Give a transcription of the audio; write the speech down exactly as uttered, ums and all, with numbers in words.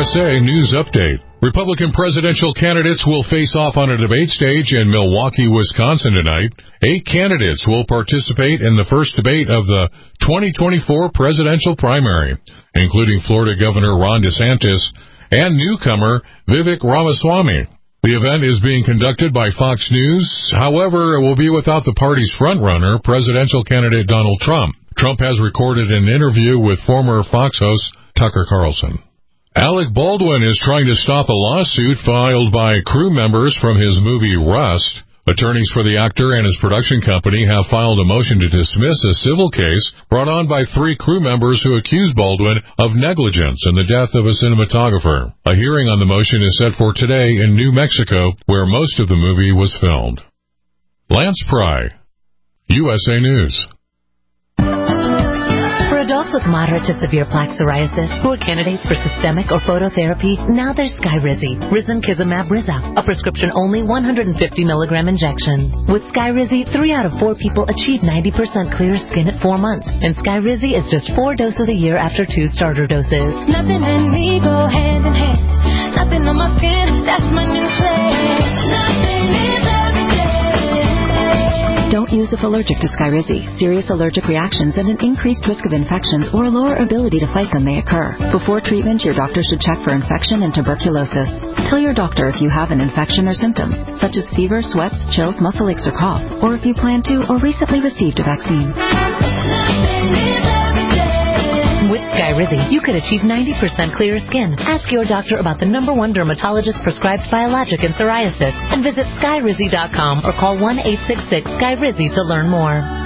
S A News Update. Republican presidential candidates will face off on a debate stage in Milwaukee, Wisconsin tonight. Eight candidates will participate in the first debate of the twenty twenty-four presidential primary, including Florida Governor Ron DeSantis and newcomer Vivek Ramaswamy. The event is being conducted by Fox News. However, it will be without the party's frontrunner, presidential candidate Donald Trump. Trump has recorded an interview with former Fox host Tucker Carlson. Alec Baldwin is trying to stop a lawsuit filed by crew members from his movie Rust. Attorneys for the actor and his production company have filed a motion to dismiss a civil case brought on by three crew members who accuse Baldwin of negligence in the death of a cinematographer. A hearing on the motion is set for today in New Mexico, where most of the movie was filmed. Lance Pry, U S A News. Adults with moderate to severe plaque psoriasis who are candidates for systemic or phototherapy, now there's Skyrizi, Risankizumab Riza, a prescription-only one hundred fifty milligram injection. With Skyrizi, three out of four people achieve ninety percent clear skin at four months, and Skyrizi is just four doses a year after two starter doses. Nothing and me go hand in hand. Nothing on my skin, that's my new plan. Nothing is every day. Don't use if allergic to Skyrizi. Serious allergic reactions and an increased risk of infections or a lower ability to fight them may occur. Before treatment, your doctor should check for infection and tuberculosis. Tell your doctor if you have an infection or symptoms, such as fever, sweats, chills, muscle aches, or cough, or if you plan to or recently received a vaccine. With Skyrizi, you could achieve ninety percent clearer skin. Ask your doctor about the number one dermatologist-prescribed biologic in psoriasis and visit skyrizi dot com or call one eight six six Skyrizi to learn more.